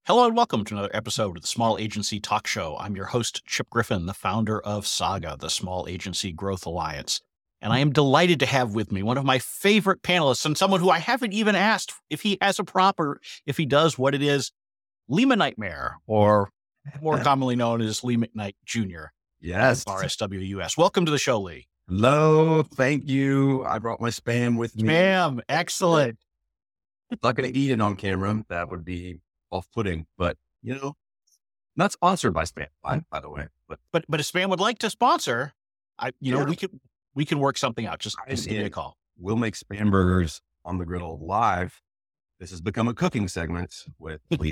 Hello and welcome to another episode of the Small Agency Talk Show. I'm your host, Chip Griffin, the founder of Saga, the Small Agency Growth Alliance. And I am delighted to have with me one of my favorite panelists and someone who I haven't even asked if he has a prop or if he does what it is, Lee Nightmare, or more commonly known as Lee McKnight Jr. Yes. RSWUS. Welcome to the show, Lee. Hello. Thank you. I brought my spam with me. Spam. Excellent. Not going to eat it on camera. That would be off-putting, but not sponsored by spam, by the way. But if spam would like to sponsor, we can work something out. Just give me a call. We'll make spam burgers on the griddle live. This has become a cooking segment with Lee.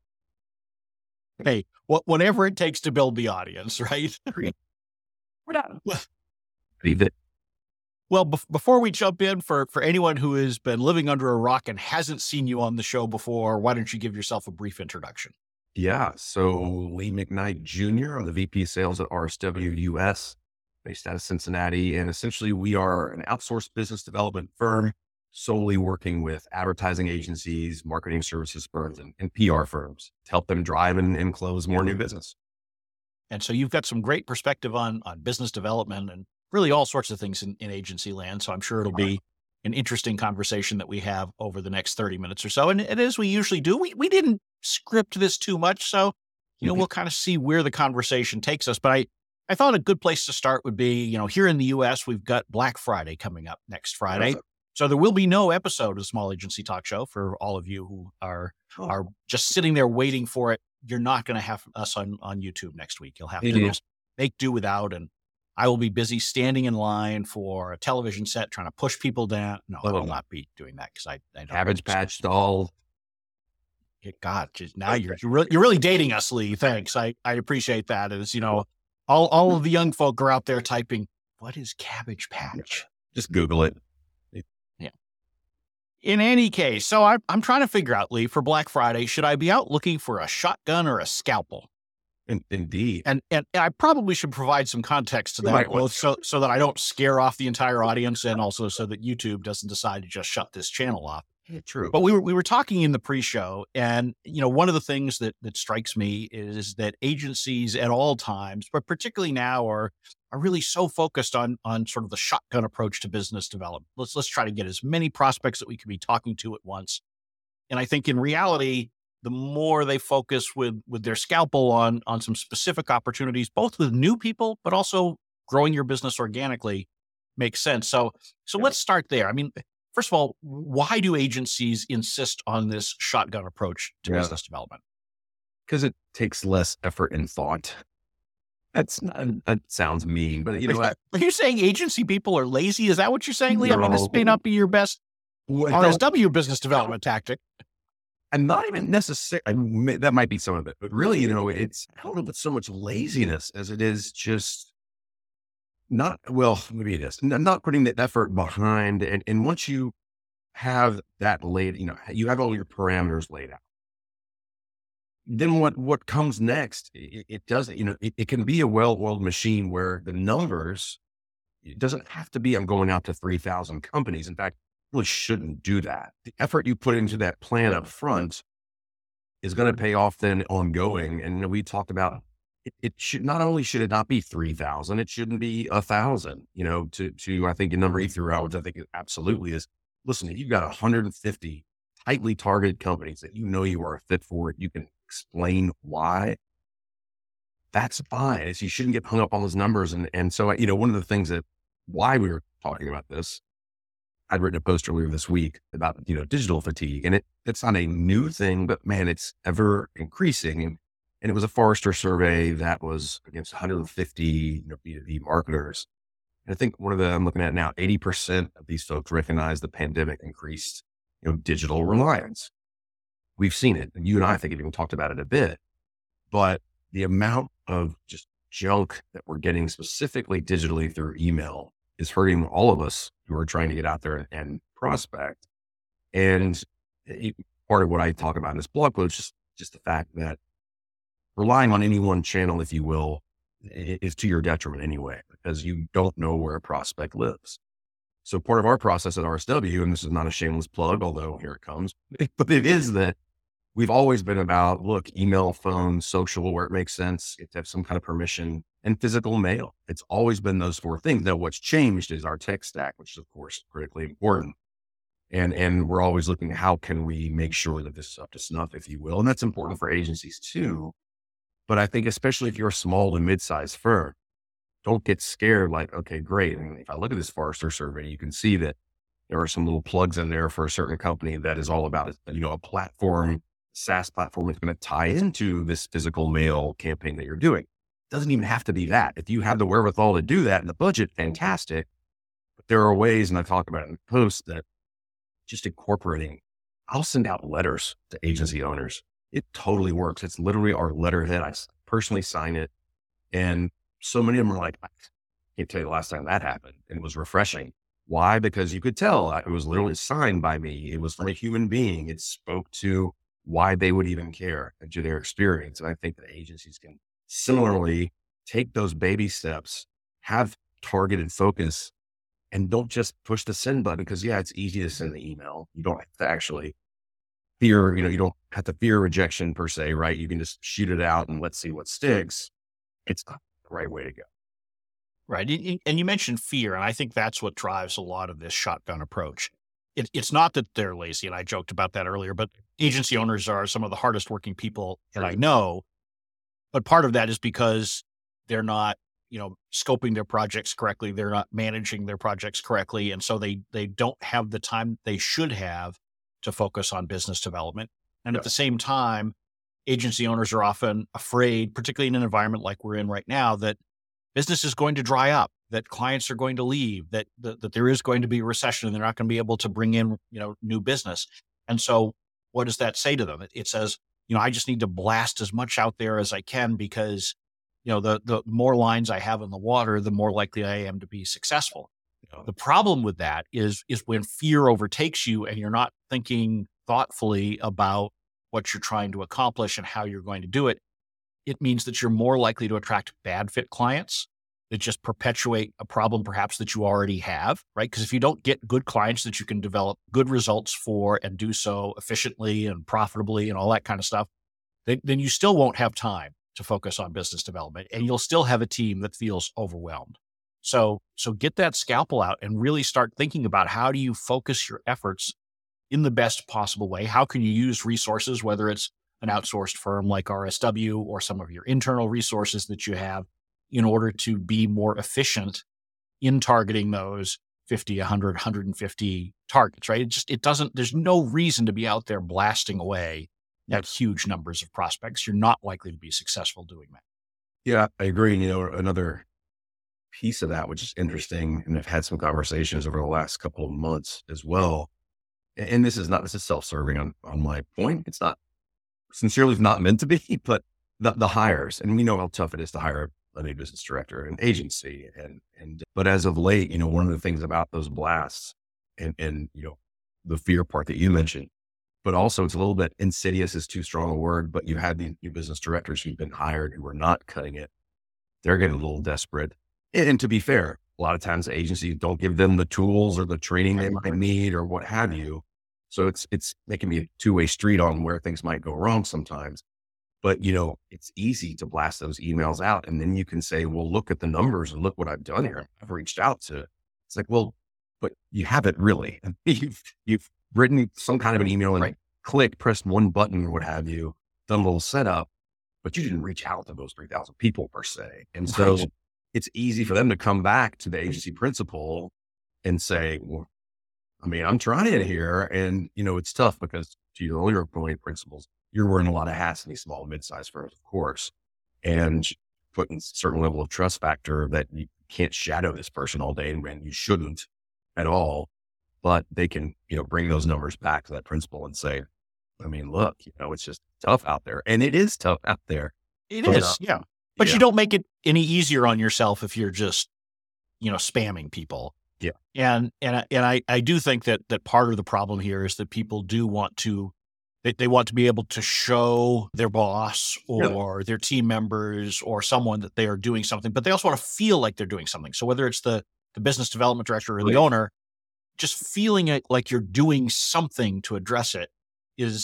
Hey, whatever it takes to build the audience, right? We're not. Leave it. Well, before we jump in, for anyone who has been living under a rock and hasn't seen you on the show before, why don't you give yourself a brief introduction? Yeah. So Lee McKnight Jr., I'm the VP Sales at RSWUS, based out of Cincinnati. And essentially, we are an outsourced business development firm solely working with advertising agencies, marketing services firms, and PR firms to help them drive and close more new business. And so you've got some great perspective on business development and really all sorts of things in agency land. So I'm sure it'll be an interesting conversation that we have over the next 30 minutes or so. And as we usually do, we didn't script this too much. So, we'll kind of see where the conversation takes us. But I thought a good place to start would be, here in the US, we've got Black Friday coming up next Friday. So there will be no episode of Small Agency Talk Show for all of you who are just sitting there waiting for it. You're not going to have us on YouTube next week. You'll have to just make do without. And I will be busy standing in line for a television set, trying to push people down. No, I will not be doing that because I don't. Cabbage Patch doll. God, now you're really dating us, Lee. Thanks. I appreciate that. As all of the young folk are out there typing, "What is Cabbage Patch?" Just Google it. Yeah. In any case, so I'm trying to figure out, Lee, for Black Friday, should I be out looking for a shotgun or a scalpel? Indeed. And I probably should provide some context to that, both so that I don't scare off the entire audience and also so that YouTube doesn't decide to just shut this channel off. Yeah, true. But we were talking in the pre-show, and one of the things that strikes me is that agencies at all times, but particularly now, are really so focused on sort of the shotgun approach to business development. Let's try to get as many prospects that we can be talking to at once. And I think in reality, the more they focus with their scalpel on some specific opportunities, both with new people, but also growing your business organically, makes sense. So let's start there. I mean, first of all, why do agencies insist on this shotgun approach to business development? Because it takes less effort and thought. That sounds mean, but you know what? Are you saying agency people are lazy? Is that what you're saying, Lee? I mean, this may not be your best RSW business development tactic. And not even necessarily, that might be some of it, but really, I don't know if it's so much laziness as it is just maybe it is not putting the effort behind. And once you have that laid, you have all your parameters laid out, then what comes next, it doesn't, it can be a well-oiled machine where the numbers, it doesn't have to be, I'm going out to 3,000 companies. In fact, really shouldn't do that. The effort you put into that plan up front is going to pay off then ongoing. And we talked about it should not only should it not be 3,000, it shouldn't be 1,000, to I think the number you threw out, which I think it absolutely is. Listen, if you've got 150 tightly targeted companies that you are a fit for, you can explain why. That's fine. You shouldn't get hung up on those numbers. And so, one of the things why we were talking about this, I'd written a post earlier this week about, digital fatigue, and it's not a new thing, but man, it's ever increasing. And it was a Forrester survey that was against 150 B2B marketers. And I think I'm looking at now, 80% of these folks recognize the pandemic increased, digital reliance. We've seen it. And you and I think have even talked about it a bit, but the amount of just junk that we're getting specifically digitally through email is hurting all of us who are trying to get out there and prospect. And part of what I talk about in this blog post is just the fact that relying on any one channel, if you will, is to your detriment anyway, because you don't know where a prospect lives. So part of our process at RSW, and this is not a shameless plug, although here it comes, but it is that we've always been about, look, email, phone, social, where it makes sense. You have to have some kind of permission, and physical mail. It's always been those four things. Now, what's changed is our tech stack, which is of course critically important. And we're always looking at how can we make sure that this is up to snuff, if you will. And that's important for agencies too. But I think especially if you're a small to mid-sized firm, don't get scared like, okay, great. And if I look at this Forrester survey, you can see that there are some little plugs in there for a certain company that is all about, a platform, SaaS platform that's going to tie into this physical mail campaign that you're doing. It doesn't even have to be that. If you have the wherewithal to do that in the budget, fantastic. But there are ways, and I talk about it in the post, that just incorporating, I'll send out letters to agency owners. It totally works. It's literally our letterhead. I personally sign it. And so many of them are like, I can't tell you the last time that happened. And it was refreshing. Why? Because you could tell it was literally signed by me. It was from a human being. It spoke to why they would even care and to their experience. And I think that agencies can similarly take those baby steps, have targeted focus, and don't just push the send button, because it's easy to send the email. You don't have to actually fear, you don't have to fear rejection per se, right? You can just shoot it out and let's see what sticks. It's not the right way to go. Right. And you mentioned fear, and I think that's what drives a lot of this shotgun approach. It's not that they're lazy, and I joked about that earlier, but agency owners are some of the hardest working people that I know. But part of that is because they're not, scoping their projects correctly. They're not managing their projects correctly. And so they don't have the time they should have to focus on business development. And at the same time, agency owners are often afraid, particularly in an environment like we're in right now, that business is going to dry up, that clients are going to leave, that there is going to be a recession and they're not going to be able to bring in, new business. And so what does that say to them? It says, I just need to blast as much out there as I can, because, the more lines I have in the water, the more likely I am to be successful. The problem with that is when fear overtakes you and you're not thinking thoughtfully about what you're trying to accomplish and how you're going to do it. It means that you're more likely to attract bad fit clients that just perpetuate a problem perhaps that you already have, right? Because if you don't get good clients that you can develop good results for and do so efficiently and profitably and all that kind of stuff, then you still won't have time to focus on business development, and you'll still have a team that feels overwhelmed. So get that scalpel out and really start thinking about, how do you focus your efforts in the best possible way? How can you use resources, whether it's an outsourced firm like RSW or some of your internal resources that you have, in order to be more efficient in targeting those 50, 100, 150 targets, right? There's no reason to be out there blasting away at huge numbers of prospects. You're not likely to be successful doing that. Yeah, I agree. Another piece of that, which is interesting, and I've had some conversations over the last couple of months as well. And this is self-serving on my point. It's not sincerely not meant to be, but the hires, and we know how tough it is to hire a new business director in an agency. But as of late, one of the things about those blasts and the fear part that you mentioned, but also it's a little bit insidious is too strong a word, but you had these new business directors who've been hired who are not cutting it. They're getting a little desperate. And to be fair, a lot of times the agencies don't give them the tools or the training they might need or what have you. So it's making me a two-way street on where things might go wrong sometimes. But, it's easy to blast those emails out. And then you can say, well, look at the numbers and look what I've done here. I've reached out to. It's like, well, but you haven't really. You've written some kind of an email and pressed one button or what have you, done a little setup, but you didn't reach out to those 3,000 people per se. And so it's easy for them to come back to the agency principal and say, well, I'm trying it here. And, it's tough because, to your earlier point, principals, you're wearing a lot of hats in these small, mid-sized firms, of course, and putting a certain level of trust factor that you can't shadow this person all day, and you shouldn't at all. But they can, bring those numbers back to that principal and say, look, it's just tough out there. And it is tough out there. It is, yeah. But you don't make it any easier on yourself if you're just, spamming people. Yeah. And I do think that part of the problem here is that people do want to, they want to be able to show their boss or their team members or someone that they are doing something, but they also want to feel like they're doing something. So whether it's the business development director or the owner, just feeling it like you're doing something to address it is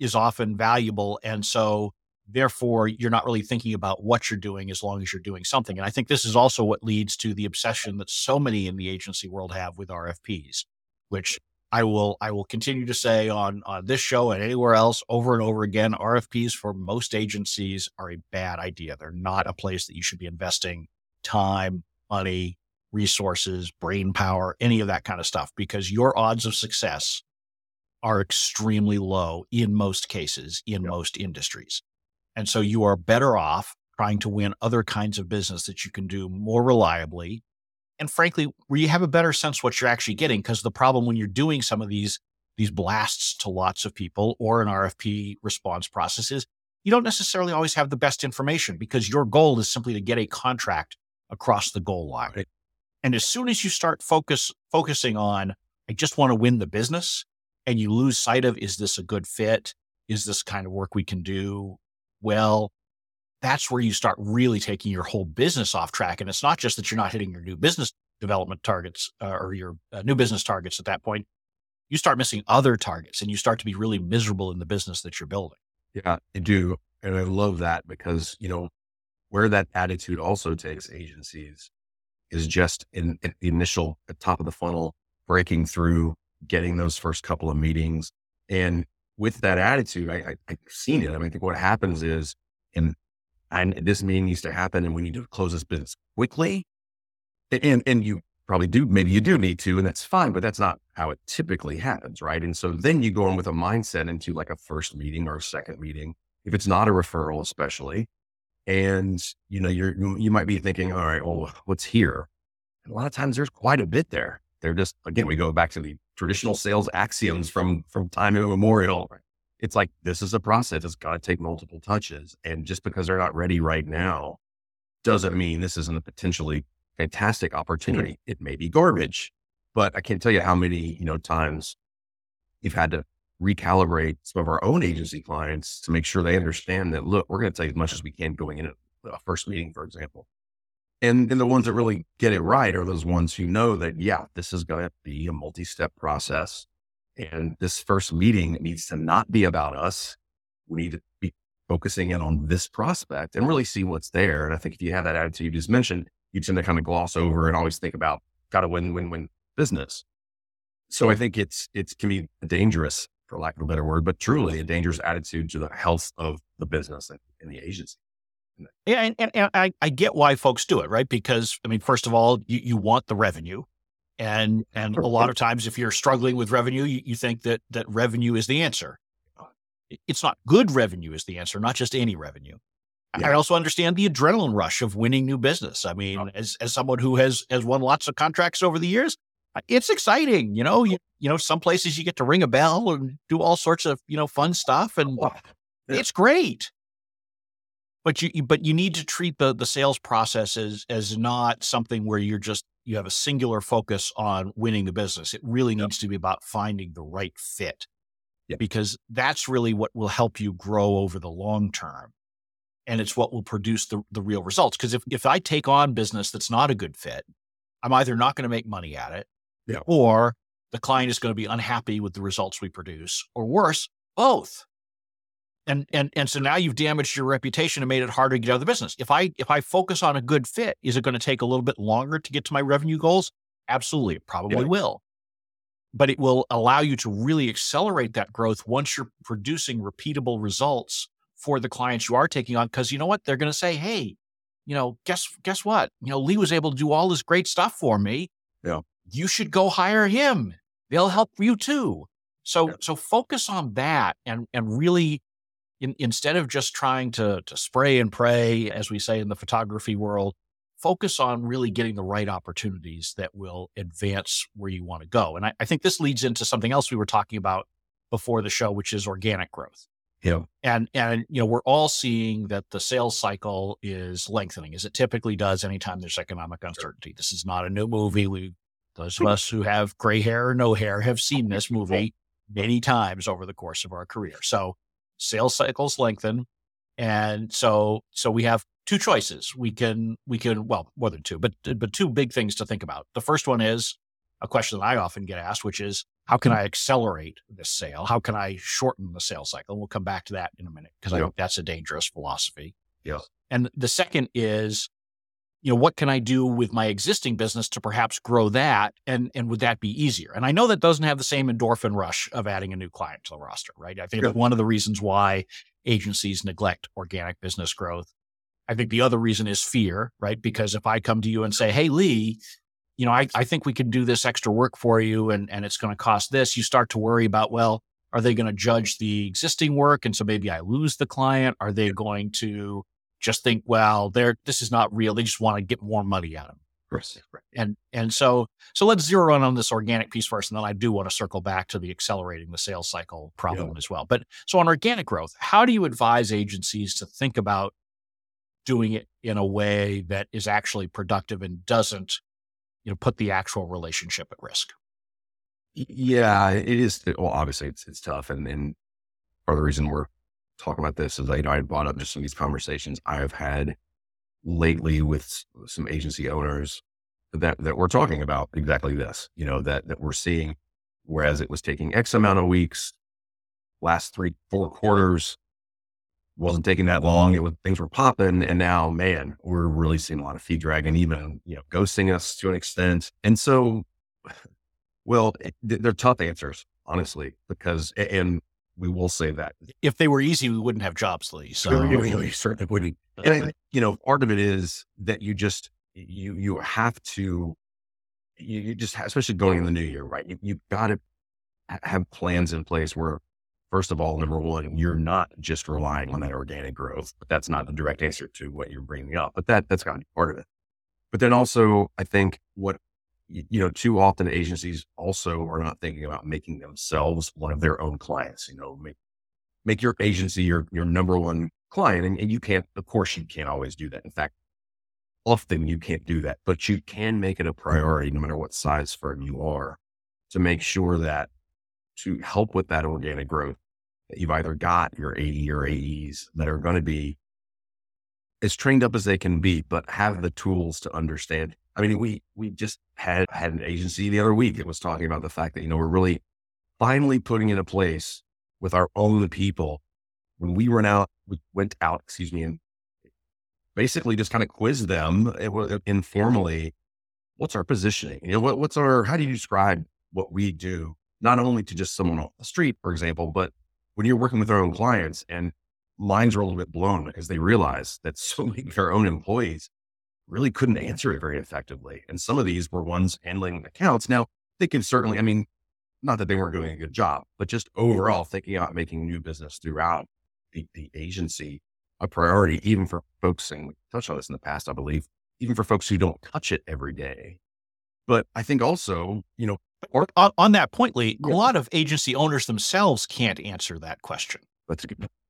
is often valuable. And so therefore you're not really thinking about what you're doing as long as you're doing something. And I think this is also what leads to the obsession that so many in the agency world have with RFPs, which I will continue to say on this show and anywhere else over and over again. RFPs for most agencies are a bad idea. They're not a place that you should be investing time, money, resources, brain power, any of that kind of stuff, because your odds of success are extremely low in most cases, in most industries. And so you are better off trying to win other kinds of business that you can do more reliably. And frankly, where you have a better sense what you're actually getting. Because the problem when you're doing some of these blasts to lots of people or an RFP response process is you don't necessarily always have the best information, because your goal is simply to get a contract across the goal line. Right. And as soon as you start focusing on, I just want to win the business, and you lose sight of, is this a good fit? Is this kind of work we can do? Well, that's where you start really taking your whole business off track. And it's not just that you're not hitting your new business development targets or your new business targets at that point. You start missing other targets, and you start to be really miserable in the business that you're building. Yeah, I do. And I love that because, where that attitude also takes agencies is just in at the initial, at top of the funnel, breaking through, getting those first couple of meetings. And with that attitude, I've seen it. I mean, I think what happens is, and this meeting needs to happen and we need to close this business quickly. And you probably do, maybe you do need to, and that's fine, but that's not how it typically happens. Right. And so then you go in with a mindset into like a first meeting or a second meeting, if it's not a referral, especially. And, you might be thinking, all right, well, what's here? And a lot of times there's quite a bit there. They're just, again, we go back to the traditional sales axioms from time immemorial. It's like, this is a process. It's got to take multiple touches. And just because they're not ready right now doesn't mean this isn't a potentially fantastic opportunity. It may be garbage, but I can't tell you how many, times we've had to recalibrate some of our own agency clients to make sure they understand that, look, we're going to tell you as much as we can going in a first meeting, for example. And the ones that really get it right are those ones who know that, yeah, this is going to be a multi-step process. And this first meeting needs to not be about us. We need to be focusing in on this prospect and really see what's there. And I think if you have that attitude you just mentioned, you tend to kind of gloss over and always think about got to win business. So I think it can be dangerous, for lack of a better word, but truly a dangerous attitude to the health of the business and the agency. Yeah. And I get why folks do it, right? Because, I mean, first of all, you want the revenue. And a lot of times if you're struggling with revenue, you think that revenue is the answer. It's not good revenue is the answer, not just any revenue. Yeah. I also understand the adrenaline rush of winning new business. I mean, as someone who has won lots of contracts over the years, it's exciting. Some places you get to ring a bell and do all sorts of, fun stuff, and it's great. But you need to treat the sales process as not something where you have a singular focus on winning the business. It really needs to be about finding the right fit, because that's really what will help you grow over the long term. And it's what will produce the real results. Because if I take on business that's not a good fit, I'm either not going to make money at it, or the client is going to be unhappy with the results we produce, or worse, both. And so now you've damaged your reputation and made it harder to get out of the business. If I focus on a good fit, is it going to take a little bit longer to get to my revenue goals? Absolutely. It probably will. But it will allow you to really accelerate that growth once you're producing repeatable results for the clients you are taking on. Because you know what? They're going to say, hey, guess what? Lee was able to do all this great stuff for me. Yeah. You should go hire him. They'll help you too. So focus on that and really, instead of just trying to spray and pray, as we say in the photography world, focus on really getting the right opportunities that will advance where you want to go. And I think this leads into something else we were talking about before the show, which is organic growth. Yeah. And we're all seeing that the sales cycle is lengthening, as it typically does anytime there's economic uncertainty. This is not a new movie. Those of us who have gray hair or no hair have seen this movie many times over the course of our career. So sales cycles lengthen. And so we have two choices. We can, well, more than two, but two big things to think about. The first one is, a question that I often get asked, which is, how can I accelerate this sale? How can I shorten the sales cycle? We'll come back to that in a minute, because I think that's a dangerous philosophy. Yeah. And the second is, what can I do with my existing business to perhaps grow that? And would that be easier? And I know that doesn't have the same endorphin rush of adding a new client to the roster, right? I think it's one of the reasons why agencies neglect organic business growth. I think the other reason is fear, right? Because if I come to you and say, hey, Lee, I think we can do this extra work for you, and it's going to cost this, you start to worry about, well, are they going to judge the existing work? And so maybe I lose the client. Are they going to just think, well, this is not real. They just want to get more money out of them. Right. And so let's zero in on this organic piece first. And then I do want to circle back to the accelerating the sales cycle problem as well. But so on organic growth, how do you advise agencies to think about doing it in a way that is actually productive and doesn't, put the actual relationship at risk? Yeah, it is. Well, obviously it's tough. And part of the reason we're talking about this is, I brought up just some of these conversations I have had lately with some agency owners that we're talking about exactly this, that we're seeing, whereas it was taking X amount of weeks, last 3-4 quarters, wasn't taking that long. Things were popping. And now, man, we're really seeing a lot of feed dragging, even, ghosting us to an extent. And so, well, they're tough answers, honestly, because, and we will say that if they were easy, we wouldn't have jobs, Lee. So we certainly wouldn't. And part of it is that you just, you have to, you just have, especially going in the new year, right? You've got to have plans in place where, first of all, number one, you're not just relying on that organic growth, but that's not the direct answer to what you're bringing up, but that's got to be part of it. But then also, I think what, too often agencies also are not thinking about making themselves one of their own clients, make your agency your number one client. And you can't, of course you can't always do that. In fact, often you can't do that, but you can make it a priority, no matter what size firm you are, to make sure that to help with that organic growth, that you've either got your AE or AEs that are going to be as trained up as they can be, but have the tools to understand. I mean, we just had an agency the other week that was talking about the fact that, we're really finally putting into place with our own people. When we went out, and basically just kind of quizzed them informally. What's our positioning? How do you describe what we do? Not only to just someone off the street, for example, but when you're working with their own clients, and minds are a little bit blown because they realize that so many of their own employees really couldn't answer it very effectively. And some of these were ones handling accounts. Now they could certainly, not that they weren't doing a good job, but just overall thinking about making new business throughout the agency a priority, even for folks, and we touched on this in the past, I believe, even for folks who don't touch it every day. But I think also, on that point, Lee, a lot of agency owners themselves can't answer that question. That's a good point.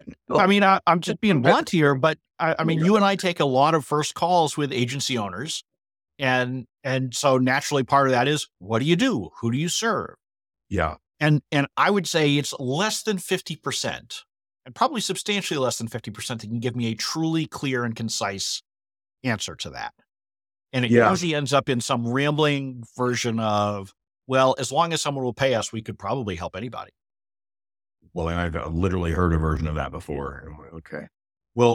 I'm just being blunt here, but you and I take a lot of first calls with agency owners. And so naturally part of that is, what do you do? Who do you serve? Yeah. And I would say it's less than 50%, and probably substantially less than 50% that can give me a truly clear and concise answer to that. And it usually ends up in some rambling version of, well, as long as someone will pay us, we could probably help anybody. Well, and I've literally heard a version of that before. I'm like, okay. Well,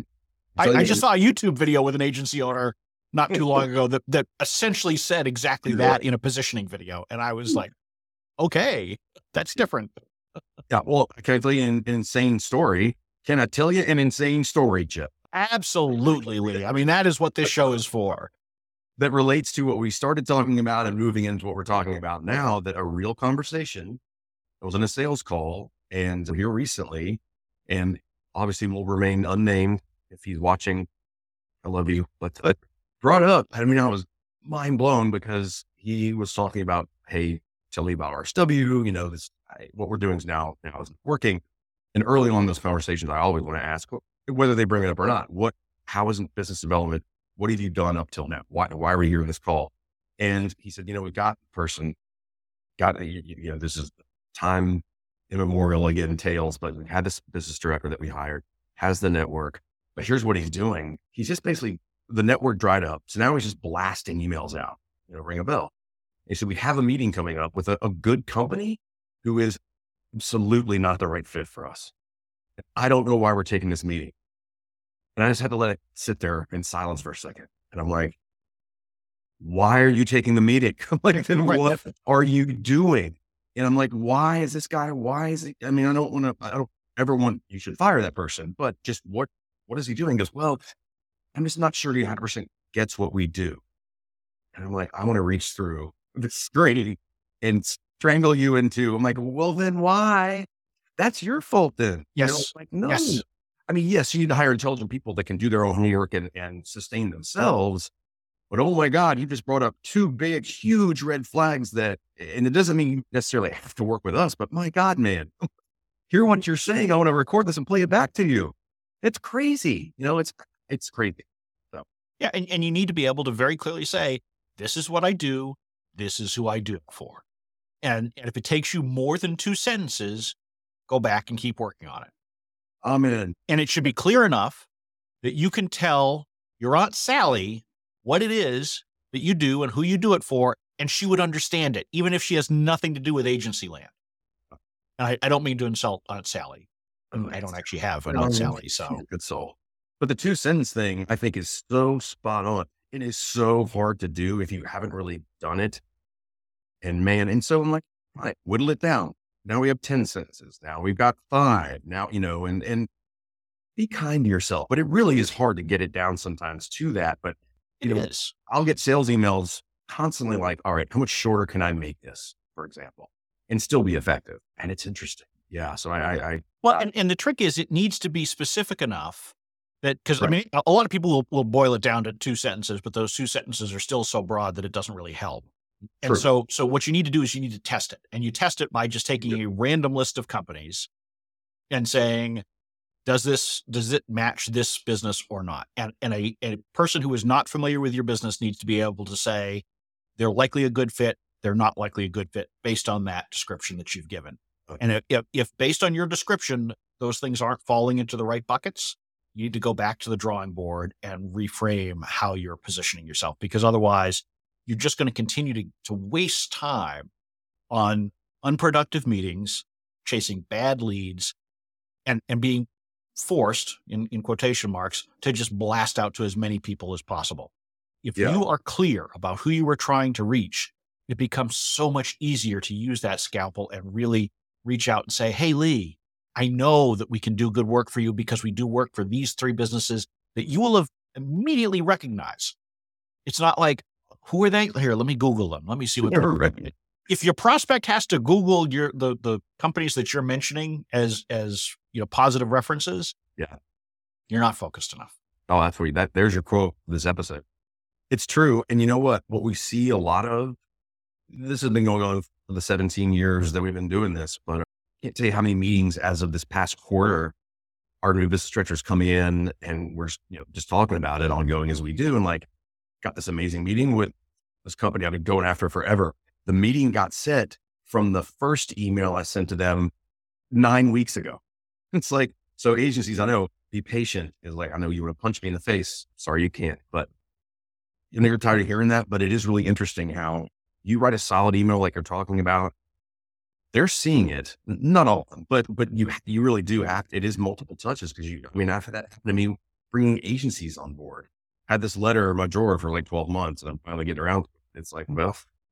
I just saw a YouTube video with an agency owner not too long ago that essentially said exactly that in a positioning video. And I was like, okay, that's different. Yeah. Well, can I tell you an insane story? Can I tell you an insane story, Chip? Absolutely, Lee. That is what this show is for. That relates to what we started talking about and moving into what we're talking about now, that a real conversation. I was in a sales call and here recently, and obviously will remain unnamed if he's watching. I love you, but brought up. I was mind blown because he was talking about, hey, tell me about RSW. What we're doing is now is working. And early on in those conversations, I always want to ask whether they bring it up or not. How isn't business development? What have you done up till now? Why are we here in this call? And he said, we got the person, this is time immemorial again entails, but we had this business director that we hired, has the network, but here's what he's doing. He's just basically, the network dried up. So now he's just blasting emails out, ring a bell. He said, we have a meeting coming up with a good company who is absolutely not the right fit for us. I don't know why we're taking this meeting. And I just had to let it sit there in silence for a second. And I'm like, why are you taking the meeting? I'm like, then what are you doing? And I'm like, why is this guy? Why is he? I mean, I don't ever want, you should fire that person, but just what is he doing? He goes, well, I'm just not sure he 100% gets what we do. And I'm like, I want to reach through the screen and strangle you into, I'm like, well, then why? That's your fault then. Yes. Like, no. Yes. I mean, yes, you need to hire intelligent people that can do their own homework and sustain themselves. But oh my God, you just brought up two big, huge red flags and it doesn't mean you necessarily have to work with us, but my God, man, hear what you're saying. I want to record this and play it back to you. It's crazy. It's crazy. So, yeah. And you need to be able to very clearly say, this is what I do. This is who I do it for. And if it takes you more than 2 sentences, go back and keep working on it. Amen. And it should be clear enough that you can tell your Aunt Sally what it is that you do and who you do it for, and she would understand it, even if she has nothing to do with agency land. And I don't mean to insult Aunt Sally. I don't actually have an Aunt Sally, so. Good soul. But the 2-sentence thing, I think, is so spot on. It is so hard to do if you haven't really done it. And man, and so I'm like, all right, whittle it down. Now we have 10 sentences. Now we've got 5. Now, and be kind to yourself. But it really is hard to get it down sometimes to that. But It is. I'll get sales emails constantly like, all right, how much shorter can I make this, for example, and still be effective? And it's interesting. Yeah. So well, and the trick is it needs to be specific enough that, because Right. I mean, a lot of people will boil it down to 2 sentences, but those 2 sentences are still so broad that it doesn't really help. And True. so what you need to do is you need to test it, and you test it by just taking a random list of companies and saying, does it match this business or not? And a person who is not familiar with your business needs to be able to say, they're likely a good fit. They're not likely a good fit based on that description that you've given. And if based on your description, those things aren't falling into the right buckets, you need to go back to the drawing board and reframe how you're positioning yourself, because otherwise you're just going to continue to waste time on unproductive meetings, chasing bad leads, and being forced, in quotation marks, to just blast out to as many people as possible. If you are clear about who you are trying to reach, it becomes so much easier to use that scalpel and really reach out and say, hey, Lee, I know that we can do good work for you because we do work for these 3 businesses that you will have immediately recognized. It's not like, who are they? Here, let me Google them. Let me see what they're doing. If your prospect has to Google the companies that you're mentioning as positive references, you're not focused enough. Oh, that's what there's your quote for this episode. It's true. And you know what we see a lot of, this has been going on for the 17 years that we've been doing this, but I can't tell you how many meetings as of this past quarter, our new business directors come in and we're just talking about it ongoing as we do. And like, got this amazing meeting with this company I've been going after forever. The meeting got set from the first email I sent to them 9 weeks ago. It's like, so agencies, I know, be patient. Is like, I know you want to punch me in the face. Sorry, you can't, but you're tired of hearing that. But it is really interesting how you write a solid email like you're talking about. They're seeing it, not all of them, but you really do have, it is multiple touches. Cause I've had that happen to me bringing agencies on board. Had this letter in my drawer for like 12 months and I'm finally getting around to it. It's like, well,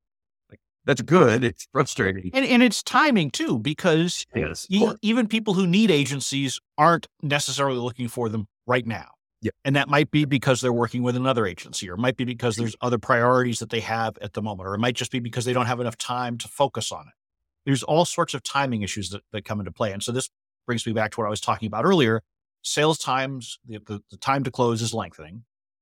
that's good. It's frustrating. And it's timing too, because Yes, even people who need agencies aren't necessarily looking for them right now. Yeah. And that might be because they're working with another agency, or it might be because there's other priorities that they have at the moment, or it might just be because they don't have enough time to focus on it. There's all sorts of timing issues that come into play. And so this brings me back to what I was talking about earlier. Sales times, the time to close is lengthening.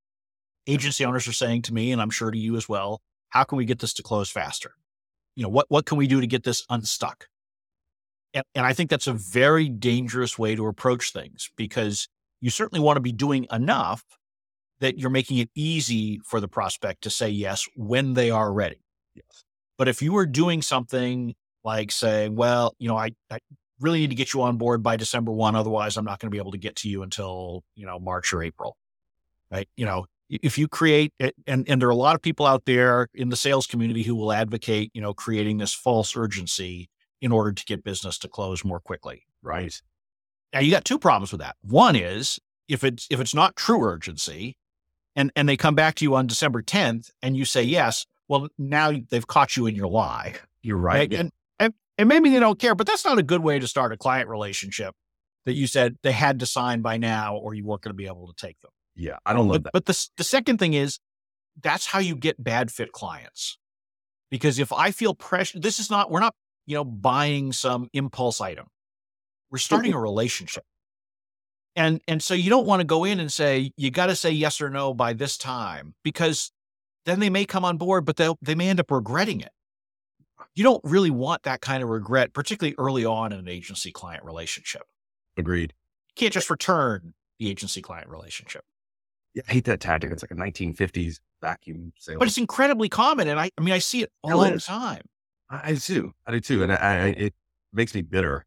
Agency owners are saying to me, and I'm sure to you as well, how can we get this to close faster? What can we do to get this unstuck? And I think that's a very dangerous way to approach things, because you certainly want to be doing enough that you're making it easy for the prospect to say yes when they are ready. Yes. But if you are doing something like saying, well, I really need to get you on board by December 1, otherwise I'm not going to be able to get to you until, March or April, right? If you create it, and there are a lot of people out there in the sales community who will advocate, creating this false urgency in order to get business to close more quickly. Right. Now you got two problems with that. One is if it's not true urgency and they come back to you on December 10th and you say yes, well, now they've caught you in your lie. You're right. Right? And maybe they don't care, but that's not a good way to start a client relationship that you said they had to sign by now or you weren't going to be able to take them. Yeah, I don't love that. But the second thing is that's how you get bad fit clients. Because if I feel pressure, we're not, buying some impulse item. We're starting a relationship. And so you don't want to go in and say, you got to say yes or no by this time, because then they may come on board, but they may end up regretting it. You don't really want that kind of regret, particularly early on in an agency client relationship. Agreed. You can't just return the agency client relationship. Yeah, I hate that tactic. It's like a 1950s vacuum sale. But it's incredibly common. And I see it all the time. I do too. And it makes me bitter.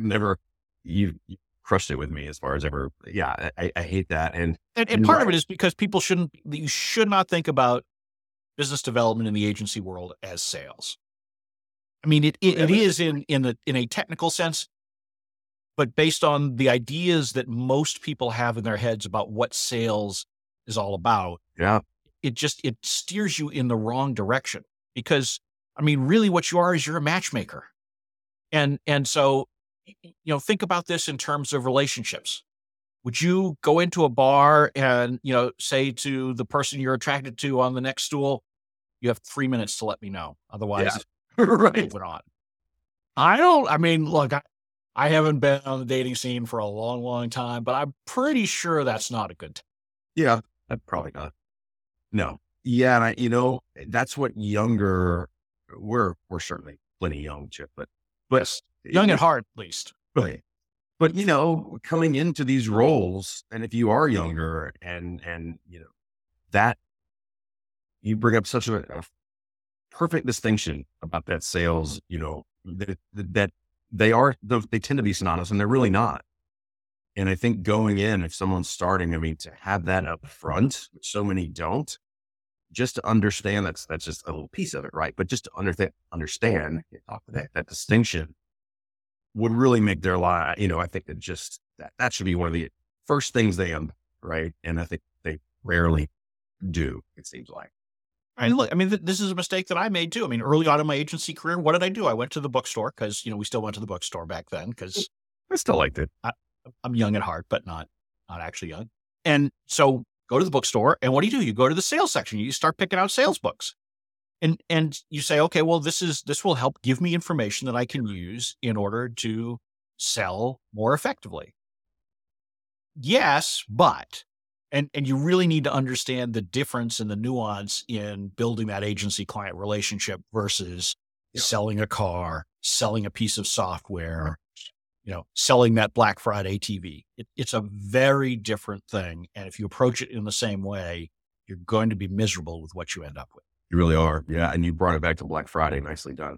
You crushed it with me as far as ever. Yeah, I hate that. And part of it is because you should not think about business development in the agency world as sales. I mean, it is in a technical sense, but based on the ideas that most people have in their heads about what sales is all about. Yeah. It steers you in the wrong direction because, I mean, really what you are is you're a matchmaker. And so, think about this in terms of relationships. Would you go into a bar and, say to the person you're attracted to on the next stool, you have 3 minutes to let me know. Otherwise, right. Moving on. Look, I haven't been on the dating scene for a long, long time, but I'm pretty sure that's not a good time. Yeah, probably not. No. Yeah. And that's what we're certainly plenty young, Chip, but yes, young at heart, at least. Right. But, coming into these roles, and if you are younger and that you bring up such a perfect distinction about that sales, that they tend to be synonymous and they're really not. And I think going in, if someone's starting, to have that up front, which so many don't, just to understand that's just a little piece of it. Right. But just to understand that distinction would really make their life, I think that should be one of the first things they right. And I think they rarely do, it seems like. And look, this is a mistake that I made too. Early on in my agency career, what did I do? I went to the bookstore because, we still went to the bookstore back then because I still liked it. I'm young at heart, but not actually young. And so go to the bookstore and what do? You go to the sales section. You start picking out sales books and you say, okay, well, this will help give me information that I can use in order to sell more effectively. Yes, but And you really need to understand the difference and the nuance in building that agency client relationship versus selling a car, selling a piece of software, selling that Black Friday TV. It's a very different thing. And if you approach it in the same way, you're going to be miserable with what you end up with. You really are. Yeah. And you brought it back to Black Friday. Nicely done.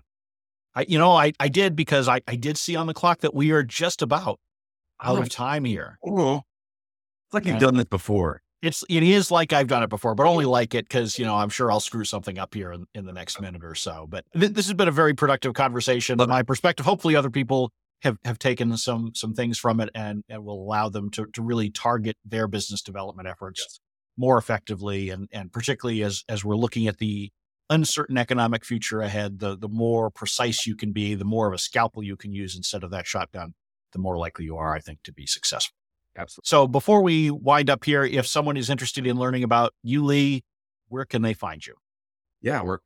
I did because I did see on the clock that we are just about out of time here. Oh. It's like you've done this before. It is like I've done it before, but only like it because, I'm sure I'll screw something up here in the next minute or so. But this has been a very productive conversation. My perspective, hopefully other people have taken some things from it and will allow them to really target their business development efforts more effectively. And particularly as we're looking at the uncertain economic future ahead, the more precise you can be, the more of a scalpel you can use instead of that shotgun, the more likely you are, I think, to be successful. Absolutely. So before we wind up here, if someone is interested in learning about you, Lee, where can they find you? Yeah, we're at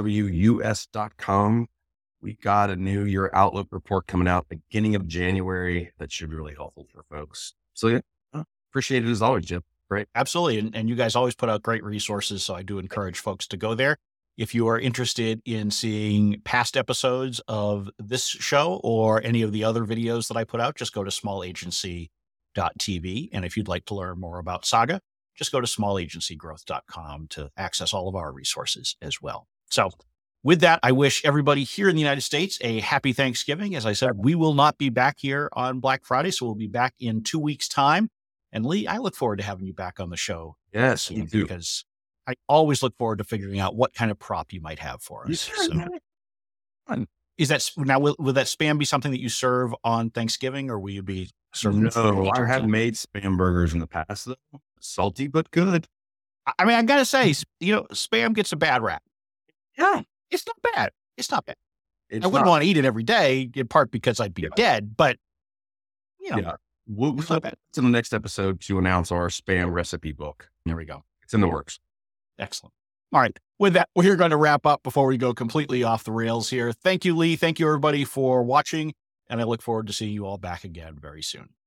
rswus.com. We got a new year outlook report coming out beginning of January. That should be really helpful for folks. So yeah, appreciate it as always, Jim. Great. Absolutely. And you guys always put out great resources. So I do encourage folks to go there. If you are interested in seeing past episodes of this show or any of the other videos that I put out, just go to smallagency.tv. And if you'd like to learn more about Saga, just go to smallagencygrowth.com to access all of our resources as well. So with that, I wish everybody here in the United States a happy Thanksgiving. As I said, we will not be back here on Black Friday, so we'll be back in 2 weeks' time. And Lee, I look forward to having you back on the show Yes, you soon do. because I always look forward to figuring out what kind of prop you might have for us. Sure, So, man. is that now? Will that spam be something that you serve on Thanksgiving, or will you be serving? No, I have made spam burgers in the past, though. Salty but good. I mean, I gotta say, spam gets a bad rap. Yeah, It's not bad. It's not bad. it's I wouldn't not. want to eat it every day, in part because I'd be Yeah. dead. But Yeah, we'll it's not bad. in the next episode to announce our spam recipe book. There we go. It's in the works. Excellent. All right. With that, we're going to wrap up before we go completely off the rails here. Thank you, Lee. Thank you, everybody, for watching. And I look forward to seeing you all back again very soon.